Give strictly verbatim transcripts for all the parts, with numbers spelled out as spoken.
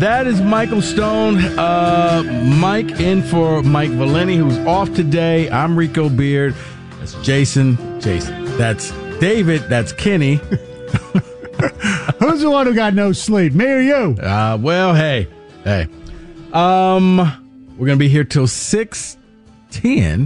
that is Michael Stone. Uh, Mike in for Mike Valeni, who's off today. I'm Rico Beard. That's Jason. Jason. That's David. That's Kenny. Who's the one who got no sleep? Me or you? Uh, well, hey, hey. Um, we're gonna be here till six ten.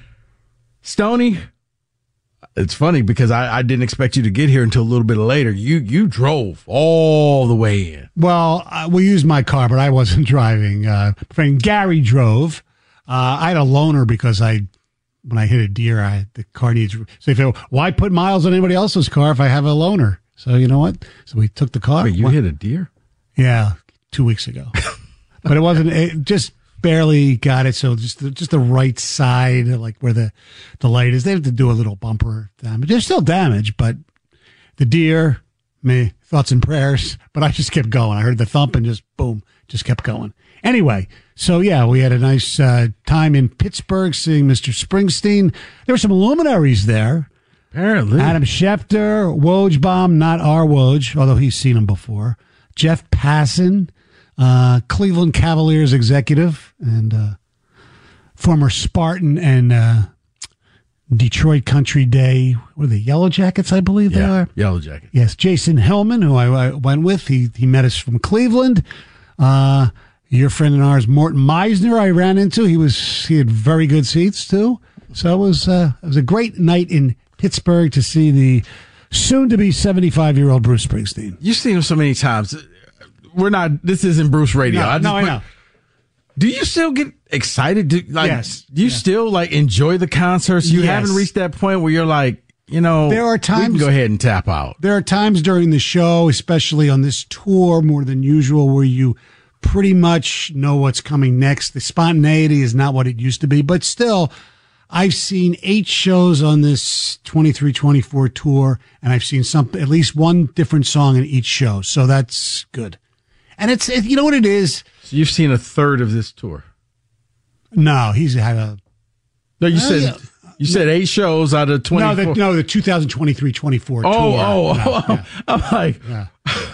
Stoney. It's funny because I, I didn't expect you to get here until a little bit later. You you drove all the way in. Well, uh, we used my car, but I wasn't driving. Uh, my friend Gary drove. Uh, I had a loaner because I, when I hit a deer, I the car needs. So if it, why put miles on anybody else's car if I have a loaner? So you know what? So we took the car. Wait, you Went, hit a deer? Yeah, two weeks ago. But it wasn't. It just barely got it. So just the, just the right side, like where the the light is. They have to do a little bumper damage. There's still damage, but the deer, me, thoughts and prayers. But I just kept going. I heard the thump and just boom, just kept going. Anyway, so yeah, we had a nice uh, time in Pittsburgh seeing Mister Springsteen. There were some luminaries there. Apparently. Adam Schefter, Wojbaum, not our Woj, although he's seen him before. Jeff Passan, uh, Cleveland Cavaliers executive, and uh, former Spartan and uh, Detroit Country Day. What are they, Yellow Jackets, I believe they Yeah, are? Yellow Jackets. Yes, Jason Hillman, who I, I went with. He, he met us from Cleveland. Uh, your friend and ours, Morton Meisner, I ran into. He was he had very good seats, too. So it was, uh, it was a great night in Pittsburgh to see the soon-to-be seventy-five-year-old Bruce Springsteen. You've seen him so many times. We're not. This isn't Bruce Radio. No, I just no, I put, know. Do you still get excited? Do, like, Yes. Do you Yeah. still like enjoy the concerts? You Yes. haven't reached that point where you're like, you know, There are times- we can go ahead and tap out. There are times during the show, especially on this tour more than usual, where you pretty much know what's coming next. The spontaneity is not what it used to be, but still, I've seen eight shows on this twenty-three twenty-four tour, and I've seen some, at least one different song in each show. So that's good. And it's, it, you know what it is? So you've seen a third of this tour. No, he's had a, No, you Oh, said yeah. you said eight shows out of twenty-four. no, the, no, the twenty twenty-three twenty-four oh, tour. oh, No, oh, yeah. I'm like, Yeah.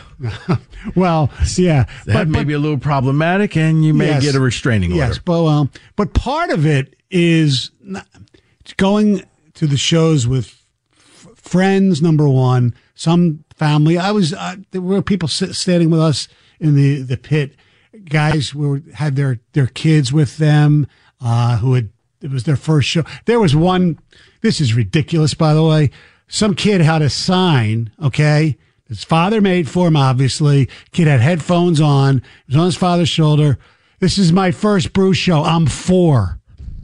Well, yeah. that may but, be a little problematic, and you may Yes. get a restraining order. Yes, but um, but part of it is not, going to the shows with f- friends. Number one, some family. I was uh, there were people sit, standing with us in the, the pit. Guys were had their their kids with them. Uh, who had it was their first show. There was one. This is ridiculous, by the way. Some kid had a sign. Okay. His father made for him, obviously. Kid had headphones on. He was on his father's shoulder. This is my first Bruce show. I'm four.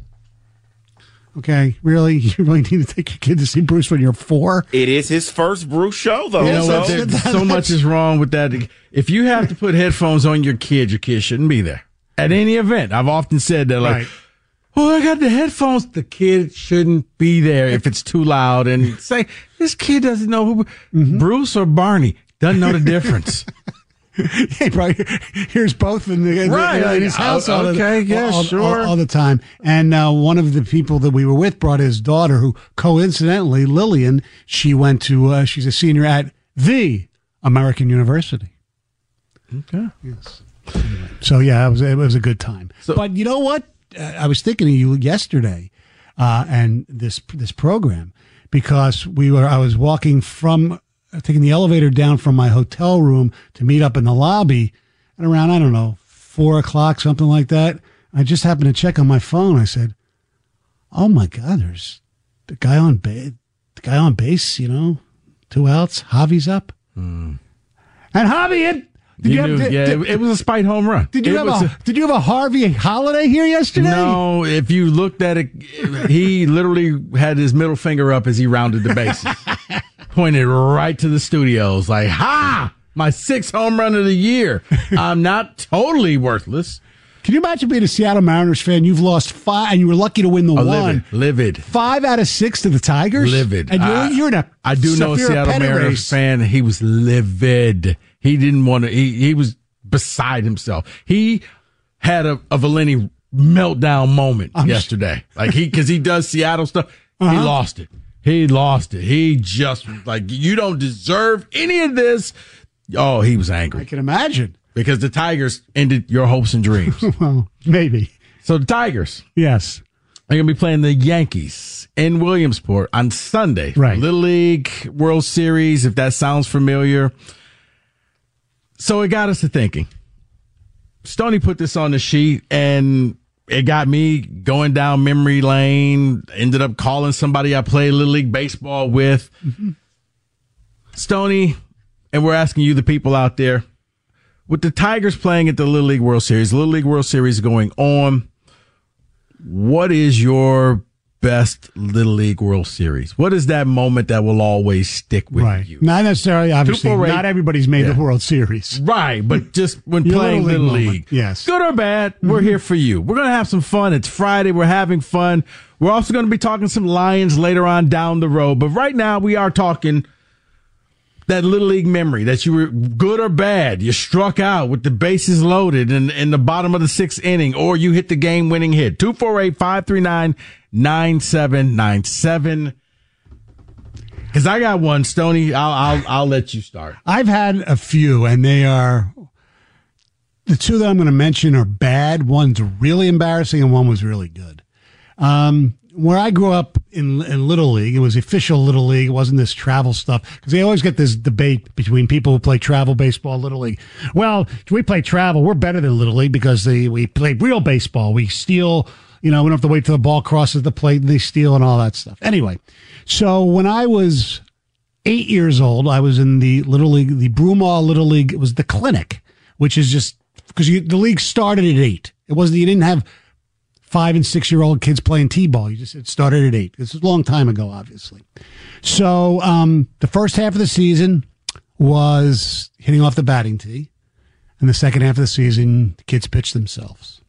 Okay, really? You really need to take your kid to see Bruce when you're four? It is his first Bruce show, though. You know so. what? There, so much is wrong with that. If you have to put headphones on your kid, your kid shouldn't be there. At any event, I've often said that, like, Right. oh, I got the headphones. The kid shouldn't be there if it's too loud. And say, this kid doesn't know who, Mm-hmm. Bruce or Barney, doesn't know the difference. Hey, bro, here's both in, the, in, Right, in his like, house oh, all, okay, the, yeah, all, sure. all, all the time. And uh, one of the people that we were with brought his daughter, who coincidentally, Lillian, she went to, uh, she's a senior at the American University. Okay. Yes. Anyway, so yeah, it was it was a good time. So- but you know what? Uh, I was thinking of you yesterday, uh, and this this program, because we were. I was walking from uh, taking the elevator down from my hotel room to meet up in the lobby, and around I don't know four o'clock, something like that. I just happened to check on my phone. I said, "Oh my God, there's the guy on base. The guy on base. You know, two outs. Javi's up, Hmm. and Javi hit." Did You you, knew, have, did, yeah, did, it, it was a spite home run. did you It have was a, Did you have a Harvey holiday here yesterday? No, if you looked at it, he literally had his middle finger up as he rounded the bases, pointed right to the studios, like, "Ha! My sixth home run of the year. I'm not totally worthless." Can you imagine being a Seattle Mariners fan? You've lost five, and you were lucky to win the Oh, one. livid, livid, Five out of six to the Tigers. livid. And you're, I, you're in a I do know a severe Seattle pennant Mariners race. fan. He was livid. He didn't want to. He he was beside himself. He had a, a Valeni meltdown moment I'm yesterday. Like he, cause he does Seattle stuff. Uh-huh. He lost it. He lost it. He just like, you don't deserve any of this. Oh, he was I angry. can imagine. because the Tigers ended your hopes and dreams. Well, maybe. So the Tigers Yes. are going to be playing the Yankees in Williamsport on Sunday. Right. Little League World Series, if that sounds familiar. So it got us to thinking. Stoney put this on the sheet, and it got me going down memory lane. Ended up calling somebody I played Little League Baseball with. Mm-hmm. Stoney, and we're asking you, the people out there, with the Tigers playing at the Little League World Series, Little League World Series going on, what is your best Little League World Series? What is that moment that will always stick with Right. you? Not necessarily, obviously. Not everybody's made Yeah. the World Series. Right, but just when Your playing Little Little League League, moment, yes. good or bad, we're here for you. We're going to have some fun. It's Friday. We're having fun. We're also going to be talking some Lions later on down the road. But right now, we are talking that Little League memory that you were good or bad. You struck out with the bases loaded in, in the bottom of the sixth inning, or you hit the game-winning hit. two four eight, five three nine, nine seven nine seven. Because I got one, Stoney. I'll, I'll I'll let you start. I've had a few, and they are the two that I'm going to mention are bad. One's really embarrassing, and one was really good. Um, where I grew up in, in Little League, it was official Little League. It wasn't this travel stuff, because they always get this debate between people who play travel baseball, Little League. Well, we play travel. We're better than Little League because they, we play real baseball. We steal. You know, we don't have to wait till the ball crosses the plate and they steal and all that stuff. Anyway, so when I was eight years old, I was in the Little League, the Broomall Little League. It was the clinic, which is just because the league started at eight. It wasn't, you didn't have five and six year old kids playing T-ball. You just, it started at eight. This was a long time ago, obviously. So, um, the first half of the season was hitting off the batting tee. And the second half of the season, the kids pitched themselves.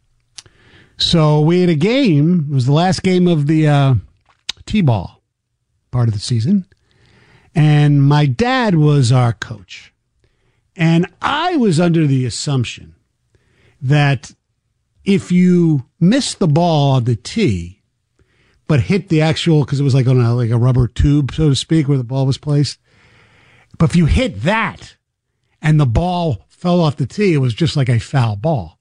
So we had a game. It was the last game of the uh, T-ball part of the season. And my dad was our coach. And I was under the assumption that if you missed the ball on the tee, but hit the actual, because it was like on a, like a rubber tube, so to speak, where the ball was placed. But if you hit that and the ball fell off the tee, it was just like a foul ball.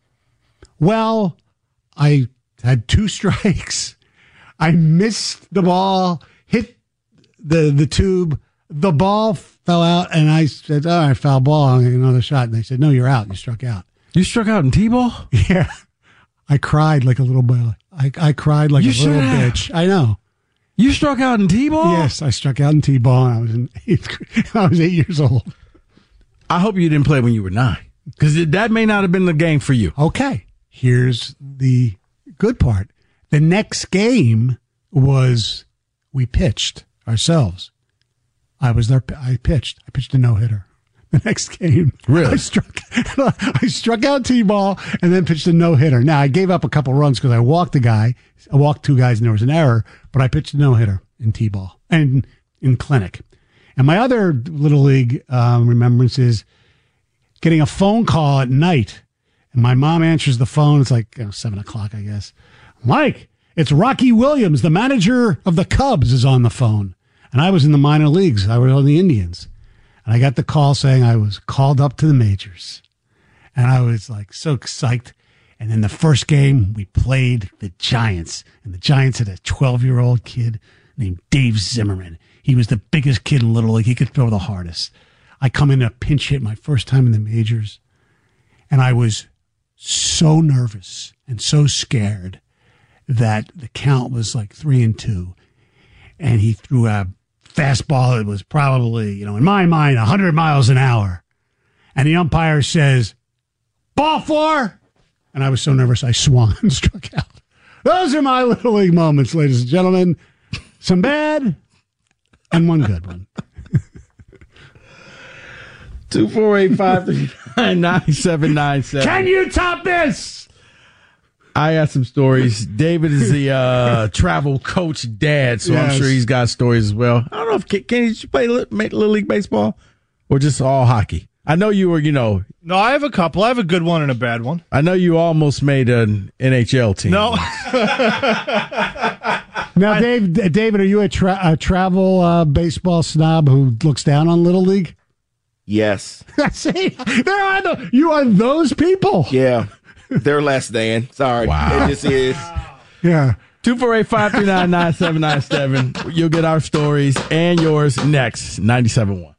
Well, I had two strikes. I missed the ball, hit the the tube. The ball fell out, and I said, all right, foul ball. I'll get another shot. And they said, no, you're out. You struck out. You struck out in T-ball? Yeah. I cried like a little boy. I, I cried like You a little should bitch. I know. You struck out in T-ball? Yes, I struck out in T-ball, and I was in eighth grade. I was eight years old. I hope you didn't play when you were nine, because that may not have been the game for you. Okay. Here's the good part. The next game was we pitched ourselves. I was there. I pitched. I pitched a no-hitter. The next game, really, I struck. I struck out T-ball and then pitched a no-hitter. Now I gave up a couple runs because I walked a guy. I walked two guys and there was an error. But I pitched a no-hitter in T-ball and in clinic. And my other Little League um, remembrance is getting a phone call at night, and my mom answers the phone. It's like you know, seven o'clock, I guess. Mike, it's Rocky Williams, the manager of the Cubs, is on the phone. And I was in the minor leagues. I was on the Indians. And I got the call saying I was called up to the majors. And I was like so psyched. And then the first game, we played the Giants. And the Giants had a twelve-year-old kid named Dave Zimmerman. He was the biggest kid in Little League. He could throw the hardest. I come in a pinch hit my first time in the majors. And I was so nervous and so scared that the count was like three and two. And he threw a fastball that was probably, you know, in my mind, one hundred miles an hour. And the umpire says, ball four. And I was so nervous, I swung and struck out. Those are my Little League moments, ladies and gentlemen. Some bad and one good one. two four eight, five three nine, nine seven nine seven. Can you top this? I got some stories. David is the uh, travel coach dad, so Yes. I'm sure he's got stories as well. I don't know if Kenny, did you play Little League baseball or just all hockey? I know you were, you know. No, I have a couple. I have a good one and a bad one. I know you almost made an N H L team. No. Now, Dave, David, are you a, tra- a travel uh, baseball snob who looks down on Little League? Yes. See, there are the, you are those people. Yeah. They're less than. Sorry. Wow. It just is. Yeah. two four eight, five three nine, nine seven nine seven. You'll get our stories and yours next. ninety-seven point one.